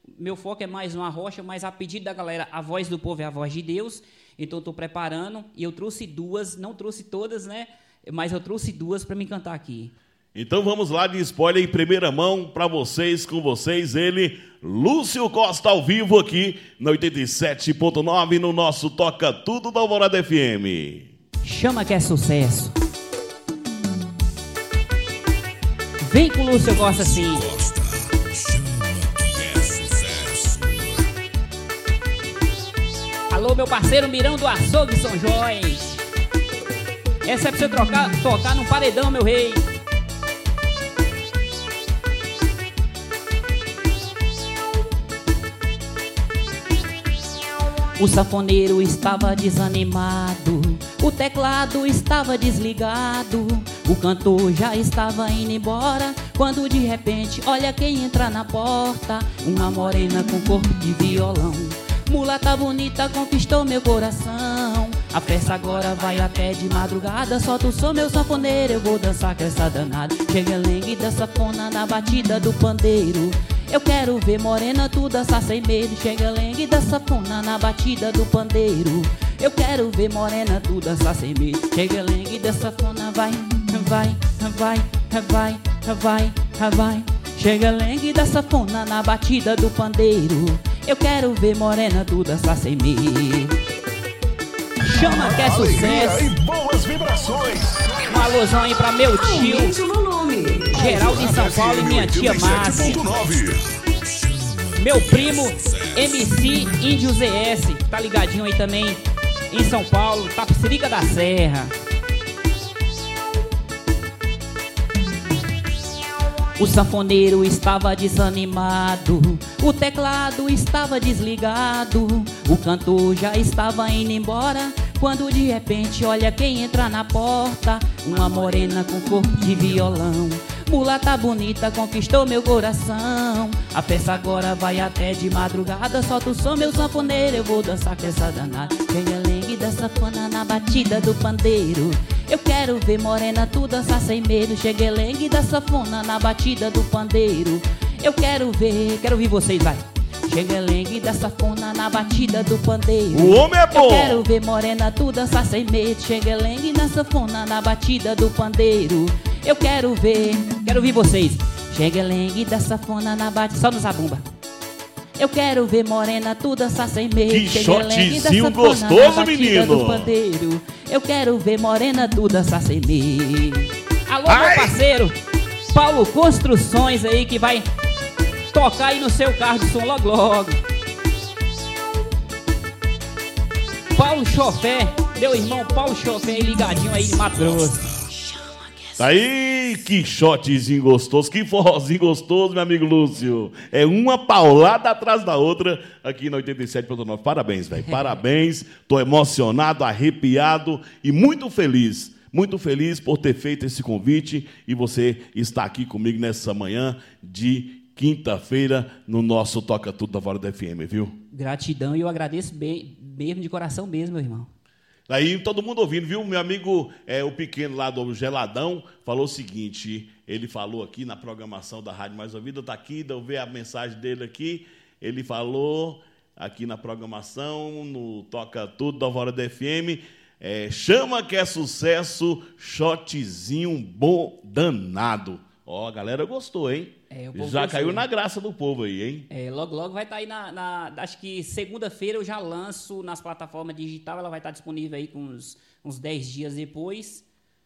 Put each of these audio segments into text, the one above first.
meu foco é mais uma rocha, mas a pedido da galera, a voz do povo é a voz de Deus. Então, estou preparando e eu trouxe duas, não trouxe todas, né? Mas eu trouxe duas para me cantar aqui. Então vamos lá de spoiler em primeira mão para vocês, com vocês, ele, Lúcio Costa, ao vivo aqui na 87.9 no nosso Toca Tudo da Alvorada FM. Chama que é sucesso. Vem com o Lúcio Costa assim. Alô, meu parceiro Mirão do Açougue São Jorge. Essa é pra você tocar num paredão, meu rei. O sanfoneiro estava desanimado, o teclado estava desligado, o cantor já estava indo embora, quando de repente, olha quem entra na porta, uma morena com corpo de violão. Mulata bonita conquistou meu coração, a festa agora vai até de madrugada, solta o som, meu sanfoneiro, eu vou dançar com essa danada. Chega lengue da sanfona na batida do pandeiro. Eu quero ver morena tu dançar sem medo. Chega lengue da sanfona na batida do pandeiro. Eu quero ver morena tu dançar sem medo. Chega lengue da sanfona, vai, vai, vai, vai, vai, vai. Chega lengue da sanfona na batida do pandeiro. Eu quero ver morena tu dançar sem medo. Chama que é sucesso. E boas vibrações. Um alôzão aí pra meu tio Geraldo em São Paulo e minha tia Márcia. Meu primo MC Índio ZS, tá ligadinho aí também em São Paulo, Tapicerica da Serra. O sanfoneiro estava desanimado, o teclado estava desligado, o cantor já estava indo embora, quando de repente olha quem entra na porta, uma morena com corpo de violão. Mulata bonita conquistou meu coração, a festa agora vai até de madrugada, solta o som, meu sanfoneiro, eu vou dançar com essa danada. Chega lengue da sanfona na batida do pandeiro. Eu quero ver morena tu dançar sem medo. Chega lengue da sanfona na batida do pandeiro. Eu quero ouvir vocês, vai. Chega lengue da sanfona na batida do pandeiro. O homem é bom. Eu quero ver morena tu dançar sem medo. Chega lengue da sanfona na batida do pandeiro. Eu quero ouvir vocês. Chega lengue da sanfona na batida, só no zabumba. Eu quero ver morena tu dançar sem medo. Que shotzinho gostoso, menino. Pandeiro. Eu quero ver morena tu dançar sem medo. Alô, meu parceiro Paulo Construções aí, que vai tocar aí no seu carro de som logo logo. Paulo Chofé, meu irmão Paulo Chofé aí ligadinho aí de Mato Grosso. Aí, que shotzinho gostoso, que forrozinho gostoso, meu amigo Lúcio. É uma paulada atrás da outra aqui na 87.9. Parabéns, velho. Parabéns. Tô emocionado, arrepiado e muito feliz por ter feito esse convite e você está aqui comigo nessa manhã de quinta-feira no nosso Toca Tudo da Alvorada FM, viu? Gratidão, e eu agradeço bem, mesmo de coração mesmo, meu irmão. Aí todo mundo ouvindo, viu? Meu amigo, o pequeno lá do Geladão, falou o seguinte, ele falou aqui na programação da Rádio Mais Ouvida, tá aqui, eu ver a mensagem dele aqui, ele falou aqui na programação, no Toca Tudo da Alvorada FM, chama que é sucesso, shotzinho bom danado. Ó, a galera gostou, hein? Já caiu na graça do povo aí, hein? Logo vai estar aí acho que segunda-feira eu já lanço nas plataformas digitais, ela vai estar disponível aí com uns 10 dias depois.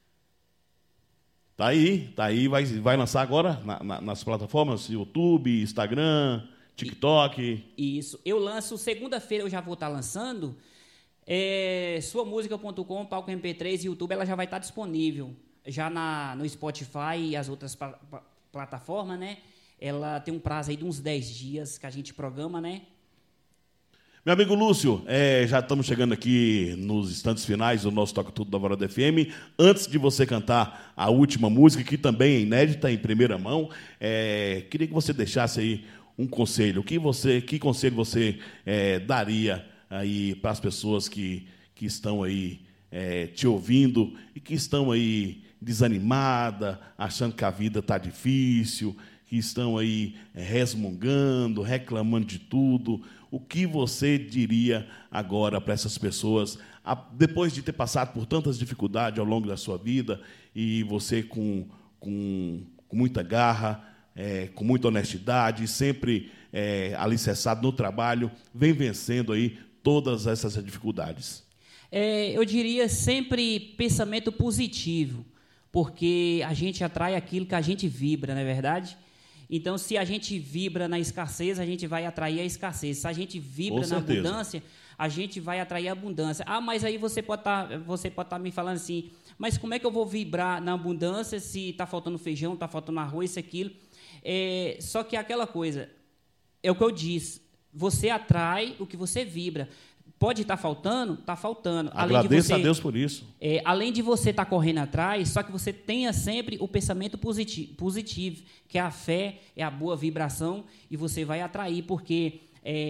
Tá aí, vai lançar agora nas plataformas, YouTube, Instagram, TikTok. Isso, eu lanço segunda-feira, eu já vou estar lançando, suamusica.com, Palco MP3 e YouTube, ela já vai estar disponível. Já no Spotify e as outras plataformas, né? Ela tem um prazo aí de uns 10 dias que a gente programa, né? Meu amigo Lúcio, já estamos chegando aqui nos instantes finais do nosso Toca Tudo da Alvorada FM. Antes de você cantar a última música, que também é inédita, em primeira mão, queria que você deixasse aí um conselho. Que conselho você daria aí para as pessoas que estão aí te ouvindo e que estão aí desanimada, achando que a vida está difícil, que estão aí resmungando, reclamando de tudo. O que você diria agora para essas pessoas, depois de ter passado por tantas dificuldades ao longo da sua vida, e você com muita garra, com muita honestidade, sempre alicerçado no trabalho, vem vencendo aí todas essas dificuldades? Eu diria sempre pensamento positivo, porque a gente atrai aquilo que a gente vibra, não é verdade? Então, se a gente vibra na escassez, a gente vai atrair a escassez. Se a gente vibra na abundância, a gente vai atrair a abundância. Mas aí você pode estar me falando assim, mas como é que eu vou vibrar na abundância se está faltando feijão, está faltando arroz, isso, aquilo? Só que aquela coisa, é o que eu disse, você atrai o que você vibra. Pode estar faltando? Está faltando. Agradeça a Deus por isso. Além de você estar correndo atrás, só que você tenha sempre o pensamento positivo, que é a fé, é a boa vibração, e você vai atrair, porque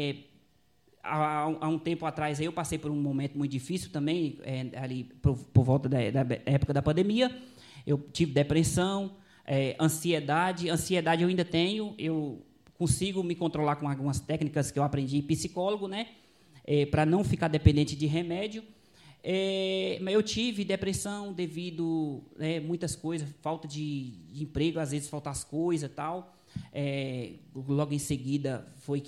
há um tempo atrás eu passei por um momento muito difícil também, ali por volta da época da pandemia. Eu tive depressão, ansiedade. Ansiedade eu ainda tenho, eu consigo me controlar com algumas técnicas que eu aprendi em psicólogo, né? Para não ficar dependente de remédio. Mas eu tive depressão devido a muitas coisas, falta de emprego, às vezes faltam as coisas e tal. Logo em seguida,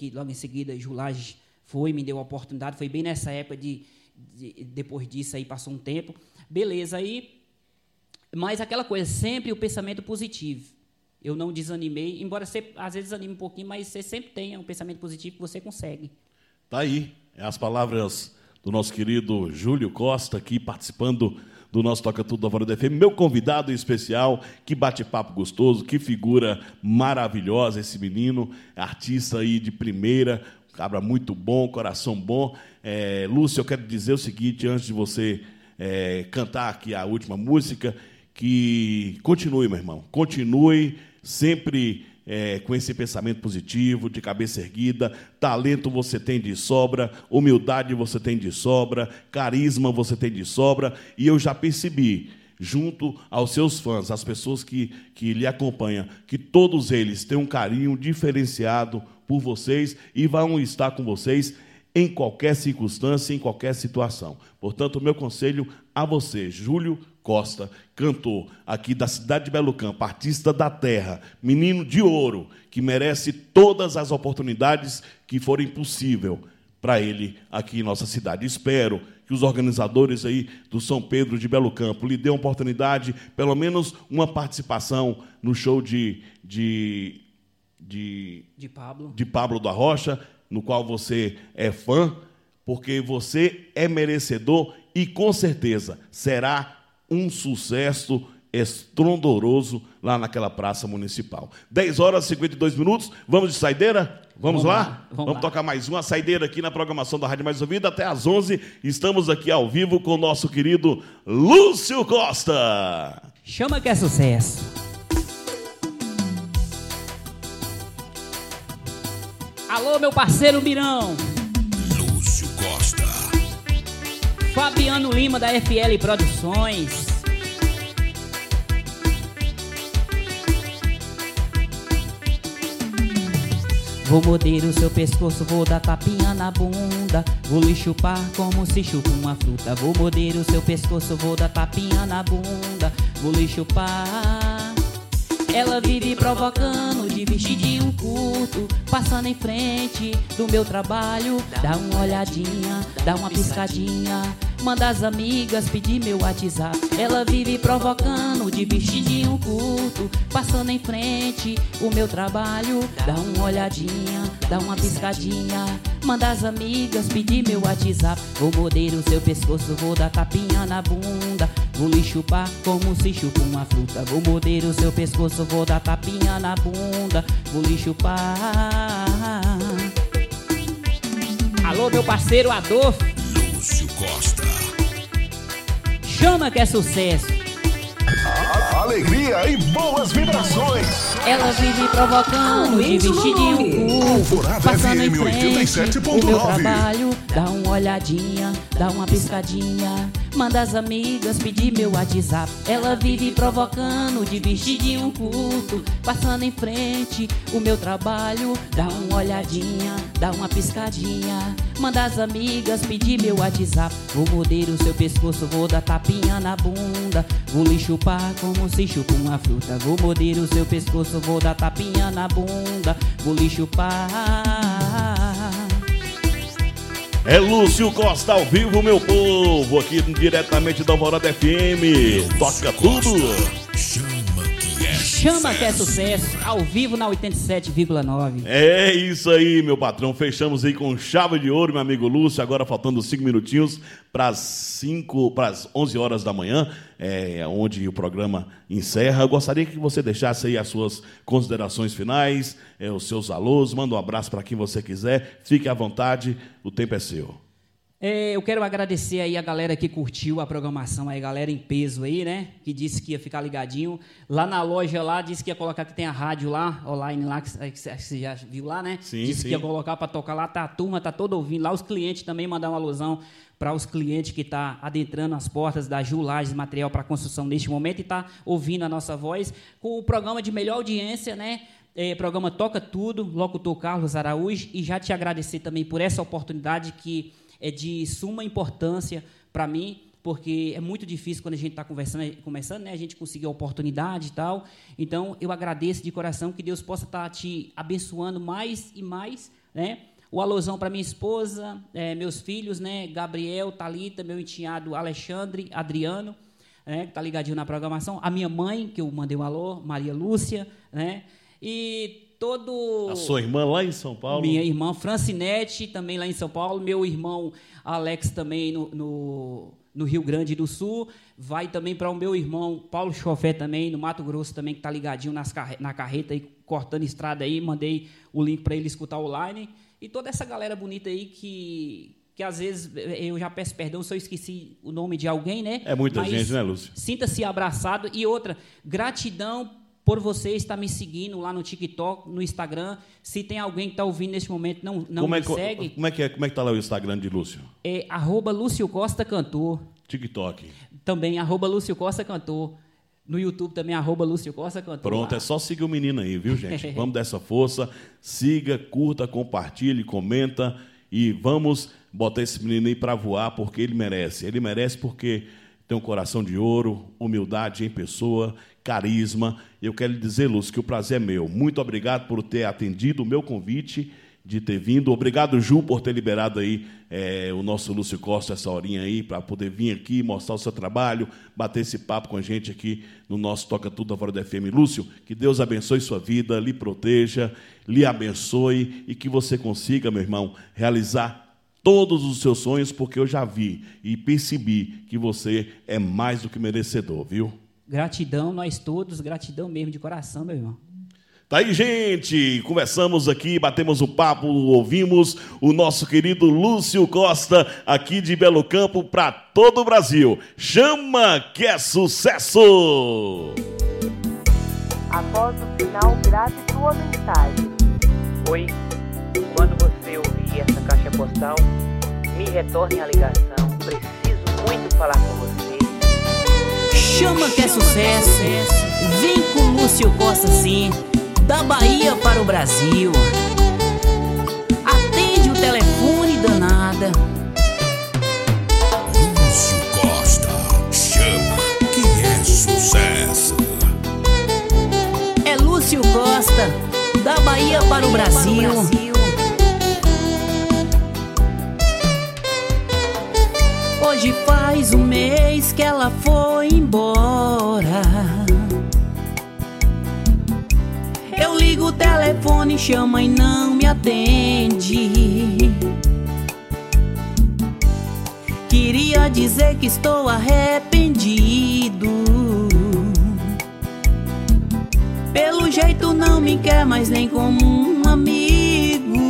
Julage me deu a oportunidade, foi bem nessa época, depois disso aí passou um tempo. Beleza, aí, mas aquela coisa, sempre o pensamento positivo. Eu não desanimei, embora você às vezes desanime um pouquinho, mas você sempre tenha um pensamento positivo que você consegue. Tá aí, as palavras do nosso querido Júlio Costa, aqui participando do nosso Toca Tudo da Alvorada FM, meu convidado especial, que bate-papo gostoso, que figura maravilhosa esse menino, artista aí de primeira, cabra muito bom, coração bom. Lúcio, eu quero dizer o seguinte, antes de você cantar aqui a última música, que continue, meu irmão, continue sempre com esse pensamento positivo, de cabeça erguida. Talento você tem de sobra, humildade você tem de sobra, carisma você tem de sobra, e eu já percebi, junto aos seus fãs, as pessoas que lhe acompanham, que todos eles têm um carinho diferenciado por vocês e vão estar com vocês em qualquer circunstância, em qualquer situação. Portanto, o meu conselho a você, Júlio Costa, cantor aqui da cidade de Belo Campo, artista da terra, menino de ouro, que merece todas as oportunidades que forem possível para ele aqui em nossa cidade. Espero que os organizadores aí do São Pedro de Belo Campo lhe dêem oportunidade, pelo menos uma participação no show de Pablo da Rocha, no qual você é fã, porque você é merecedor e, com certeza, será um sucesso estrondoroso lá naquela praça municipal. 10h52, vamos de saideira? Vamos lá? Vamos tocar mais uma saideira aqui na programação da Rádio Mais Ouvida até às 11. Estamos aqui ao vivo com o nosso querido Lúcio Costa. Chama que é sucesso. Alô, meu parceiro Mirão. Lúcio Costa. Fabiano Lima, da FL Produções. Vou morder o seu pescoço, vou dar tapinha na bunda, vou lhe chupar como se chupa uma fruta. Vou morder o seu pescoço, vou dar tapinha na bunda, vou lhe chupar. Ela vive provocando de vestidinho curto, passando em frente do meu trabalho. Dá uma olhadinha, dá uma piscadinha, manda as amigas pedir meu WhatsApp. Ela vive provocando de vestidinho curto, passando em frente o meu trabalho. Dá uma olhadinha, dá uma piscadinha, manda as amigas pedir meu WhatsApp. Vou morder o seu pescoço, vou dar tapinha na bunda, vou lhe chupar como se chupa uma fruta. Vou morder o seu pescoço, vou dar tapinha na bunda, vou lhe chupar. Alô, meu parceiro Adolfo. Lúcio Costa. Chama que é sucesso. Alegria e boas vibrações. Ela vive provocando de vestidinho curto, passando em frente o meu trabalho. Dá uma olhadinha, dá uma piscadinha, manda as amigas pedir meu WhatsApp. Ela vive provocando de vestidinho curto, passando em frente o meu trabalho. Dá uma olhadinha, dá uma piscadinha, manda as amigas pedir meu WhatsApp. Vou morder o seu pescoço, vou dar tapinha na bunda, vou lhe chupar como se chupa uma fruta. Vou morder o seu pescoço, vou dar tapinha na bunda, vou lhe chupar. É Lúcio Costa ao vivo, meu povo, aqui diretamente da Alvorada FM. Toca tudo. Chama que é sucesso, ao vivo na 87,9. É isso aí, meu patrão. Fechamos aí com chave de ouro, meu amigo Lúcio. Agora faltando 5 minutinhos para as 11 horas da manhã, onde o programa encerra. Eu gostaria que você deixasse aí as suas considerações finais, os seus alôs. Manda um abraço para quem você quiser. Fique à vontade, o tempo é seu. Eu quero agradecer aí a galera que curtiu a programação, aí, galera em peso aí, né? Que disse que ia ficar ligadinho. Lá na loja lá, disse que ia colocar que tem a rádio lá, online lá, que você já viu lá, né? Sim, disse sim. que ia colocar para tocar lá, a turma tá toda ouvindo. Lá os clientes também mandaram uma alusão para os clientes que estão adentrando as portas da Julages Material para Construção neste momento e tá ouvindo a nossa voz com o programa de melhor audiência, né? Programa Toca Tudo, locutor Carlos Araújo. E já te agradecer também por essa oportunidade que é de suma importância para mim, porque é muito difícil quando a gente está começando, né, a gente conseguir a oportunidade e tal. Então, eu agradeço de coração, que Deus possa estar te abençoando mais e mais, né? O alusão para minha esposa, meus filhos, né, Gabriel, Thalita, meu enteado Alexandre, Adriano, que está ligadinho na programação, a minha mãe, que eu mandei um alô, Maria Lúcia, né? E a sua irmã lá em São Paulo? Minha irmã Francinete, também lá em São Paulo. Meu irmão Alex, também no Rio Grande do Sul. Vai também para o meu irmão Paulo Chofé, também, no Mato Grosso, também, que está ligadinho na carreta, aí, cortando estrada aí. Mandei o link para ele escutar online. E toda essa galera bonita aí que às vezes eu já peço perdão se eu esqueci o nome de alguém, né? É muita gente, né, Lúcio? Sinta-se abraçado. E outra, gratidão por você estar me seguindo lá no TikTok, no Instagram. Se tem alguém que está ouvindo nesse momento, não me segue. Como é que está lá o Instagram de Lúcio? É @Lúcio Costa Cantor. TikTok. Também @Lúcio Costa Cantor. No YouTube também @Lúcio Costa Cantor. Pronto, lá. É só seguir o menino aí, viu, gente? Vamos dar essa força. Siga, curta, compartilhe, comenta. E vamos botar esse menino aí para voar, porque ele merece. Ele merece porque tem um coração de ouro, humildade em pessoa, carisma. Eu quero lhe dizer, Lúcio, que o prazer é meu. Muito obrigado por ter atendido o meu convite, de ter vindo. Obrigado, Ju, por ter liberado aí o nosso Lúcio Costa essa horinha aí, para poder vir aqui, mostrar o seu trabalho, bater esse papo com a gente aqui no nosso Toca Tudo da Alvorada FM. Lúcio, que Deus abençoe sua vida, lhe proteja, lhe abençoe e que você consiga, meu irmão, realizar todos os seus sonhos, porque eu já vi e percebi que você é mais do que merecedor, viu? Gratidão, nós todos, gratidão mesmo, de coração, meu irmão. Tá aí, gente, conversamos aqui, batemos o papo, ouvimos o nosso querido Lúcio Costa, aqui de Belo Campo, para todo o Brasil. Chama que é sucesso! Após o final, grave sua mensagem. Oi, quando você ouvir essa caixa postal, me retorne a ligação. Preciso muito falar com você. Chama que é sucesso. Vem com Lúcio Costa, sim, da Bahia para o Brasil. Atende o telefone, danada. Lúcio Costa, chama que é sucesso. É Lúcio Costa, da Bahia para o Brasil. Hoje faz um mês que ela foi embora. Eu ligo o telefone, chama e não me atende. Queria dizer que estou arrependido. Pelo jeito não me quer mais nem como um amigo.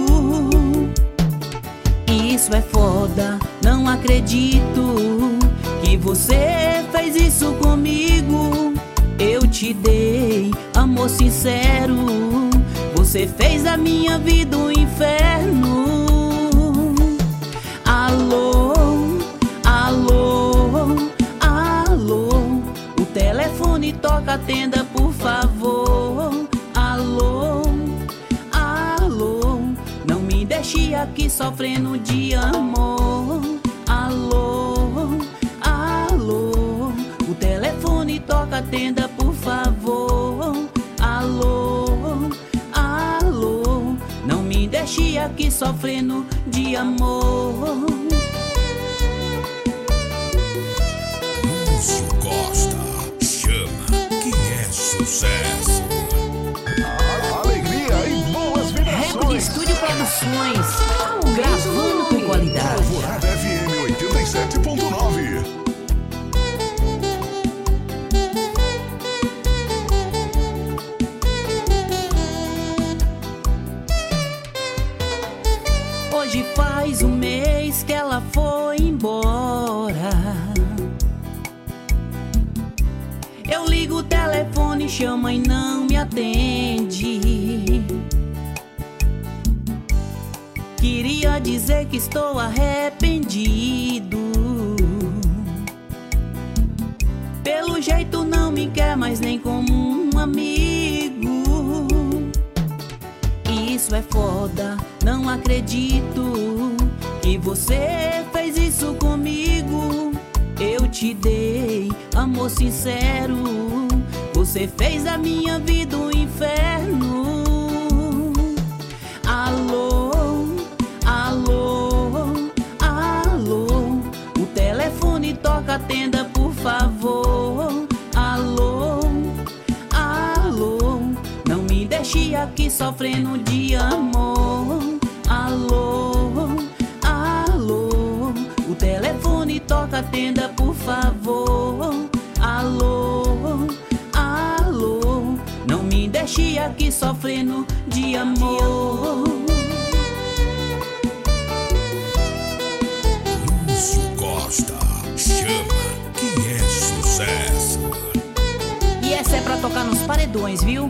Isso é foda, não acredito que você fez isso comigo. Eu te dei amor amor sincero. Você fez da minha vida um inferno. Alô, alô, alô. O telefone toca, atenda por favor. Alô, alô. Não me deixe aqui sofrendo de amor. Alô, alô. O telefone toca, atenda por favor. Alô, alô. Não me deixe aqui sofrendo de amor. Lúcio Costa, chama que é sucesso. Alegria e boas vibrações. Record Estúdio Produções, gravando com qualidade. Alvorada FM 87.9. Hoje faz um mês que ela foi embora. Eu ligo o telefone, chama e não me atende. Queria dizer que estou arrependido. Pelo jeito não me quer mais nem como um amigo. Isso é foda, não acredito que você fez isso comigo. Eu te dei amor sincero. Você fez da minha vida um inferno. Alô, alô, alô. O telefone toca, atenda por favor. Alô, alô. Não me deixe aqui sofrendo de amor. Alô, alô. O telefone toca, atenda por favor. Alô, alô. Não me deixe aqui sofrendo de amor. Lúcio Costa, chama que é sucesso. E essa é pra tocar nos paredões, viu?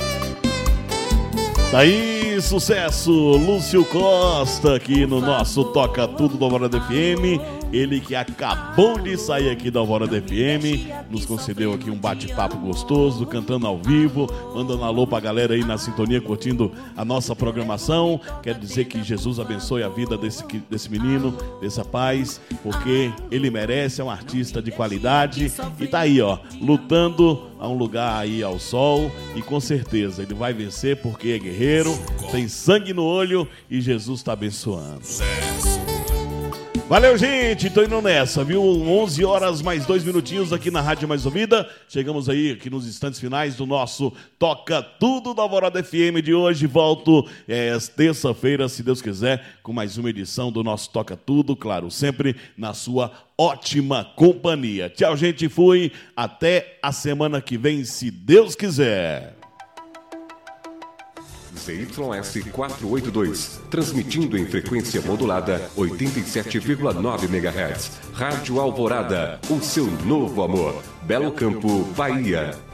Daí, sucesso, Lúcio Costa aqui no nosso Toca Tudo da Alvorada FM. Ele que acabou de sair aqui da Alvorada FM, nos concedeu aqui um bate-papo gostoso, cantando ao vivo, mandando alô pra galera aí na sintonia, curtindo a nossa programação. Quero dizer que Jesus abençoe a vida desse menino, desse rapaz, porque ele merece, é um artista de qualidade e tá aí, ó, lutando a um lugar aí ao sol, e com certeza ele vai vencer porque é guerreiro, tem sangue no olho e Jesus tá abençoando. Valeu, gente, tô indo nessa, viu? 11 horas mais 2 minutinhos aqui na Rádio Mais Ouvida. Chegamos aí aqui nos instantes finais do nosso Toca Tudo da Alvorada FM de hoje. Volto terça-feira, se Deus quiser, com mais uma edição do nosso Toca Tudo, claro, sempre na sua ótima companhia. Tchau, gente, fui. Até a semana que vem, se Deus quiser. ZYS 482, transmitindo em frequência modulada 87,9 MHz. Rádio Alvorada, o seu novo amor. Belo Campo, Bahia.